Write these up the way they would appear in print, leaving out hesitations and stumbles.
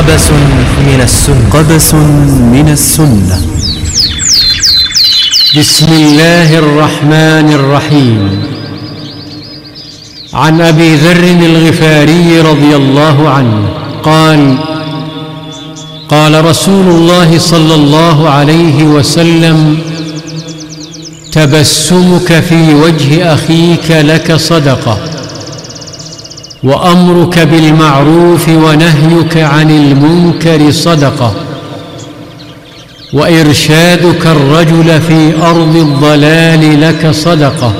قبس من السنة. قبس من السنة. بسم الله الرحمن الرحيم. عن أبي ذر الغفاري رضي الله عنه قال: قال رسول الله صلى الله عليه وسلم: تبسمك في وجه أخيك لك صدقة، وأمرك بالمعروف ونهيك عن المنكر صدقة، وإرشادك الرجل في أرض الضلال لك صدقة،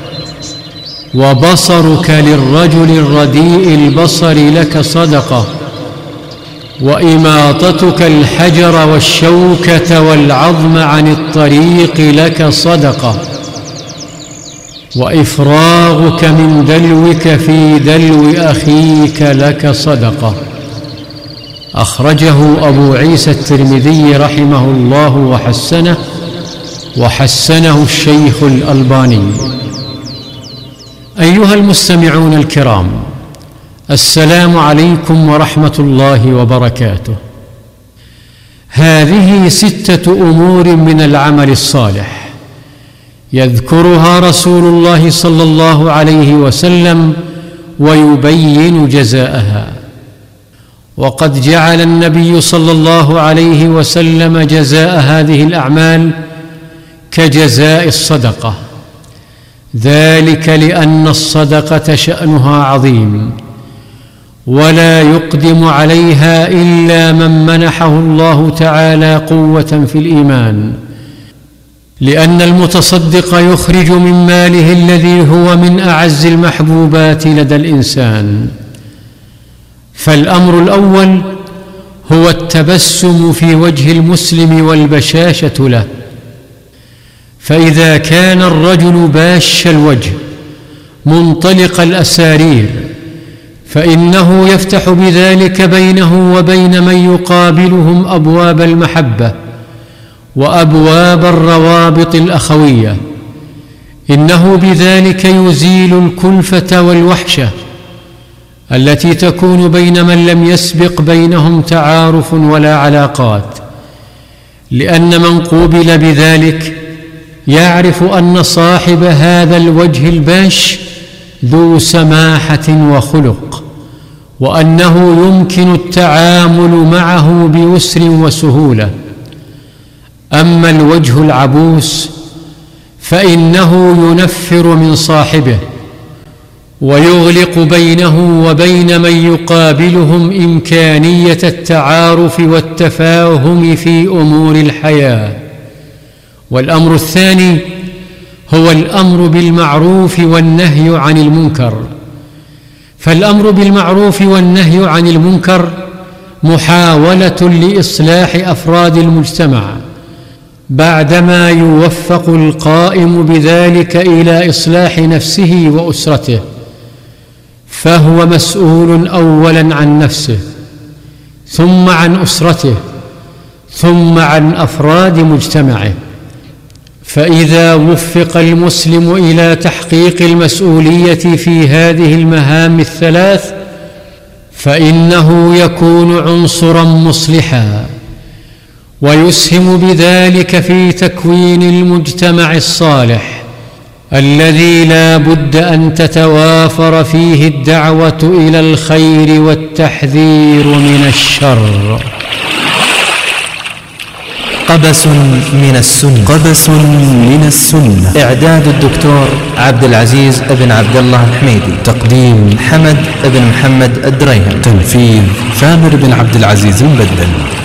وبصرك للرجل الرديء البصر لك صدقة، وإماطتك الحجر والشوكة والعظم عن الطريق لك صدقة، وإفراغك من دلوك في دلو أخيك لك صدقة. أخرجه أبو عيسى الترمذي رحمه الله وحسنه الشيخ الألباني. أيها المستمعون الكرام، السلام عليكم ورحمة الله وبركاته. هذه 6 أمور من العمل الصالح يذكرها رسول الله صلى الله عليه وسلم ويبين جزاءها. وقد جعل النبي صلى الله عليه وسلم جزاء هذه الأعمال كجزاء الصدقة، ذلك لأن الصدقة شأنها عظيم، ولا يقدم عليها إلا من منحه الله تعالى قوة في الإيمان، لأن المتصدق يخرج من ماله الذي هو من أعز المحبوبات لدى الإنسان. فالأمر الأول هو التبسم في وجه المسلم والبشاشة له، فإذا كان الرجل باش الوجه منطلق الأسارير فإنه يفتح بذلك بينه وبين من يقابلهم أبواب المحبة وأبواب الروابط الأخوية. إنه بذلك يزيل الكلفة والوحشة التي تكون بين من لم يسبق بينهم تعارف ولا علاقات، لأن من قوبل بذلك يعرف أن صاحب هذا الوجه الباش ذو سماحة وخلق، وأنه يمكن التعامل معه بيسر وسهولة. أما الوجه العبوس فإنه ينفر من صاحبه ويغلق بينه وبين من يقابلهم إمكانية التعارف والتفاهم في أمور الحياة. والأمر الثاني هو الأمر بالمعروف والنهي عن المنكر. فالأمر بالمعروف والنهي عن المنكر محاولة لإصلاح أفراد المجتمع، بعدما يوفق القائم بذلك إلى إصلاح نفسه وأسرته، فهو مسؤول أولاً عن نفسه، ثم عن أسرته، ثم عن أفراد مجتمعه. فإذا وفق المسلم إلى تحقيق المسؤولية في هذه المهام الثلاث فإنه يكون عنصراً مصلحاً، ويسهم بذلك في تكوين المجتمع الصالح الذي لا بد أن تتوافر فيه الدعوة إلى الخير والتحذير من الشر. قبس من السنة. قبس من السنة. إعداد الدكتور عبد العزيز بن عبد الله الحميدي. تقديم حمد بن محمد الدريهم. تنفيذ ثامر بن عبد العزيز البدل.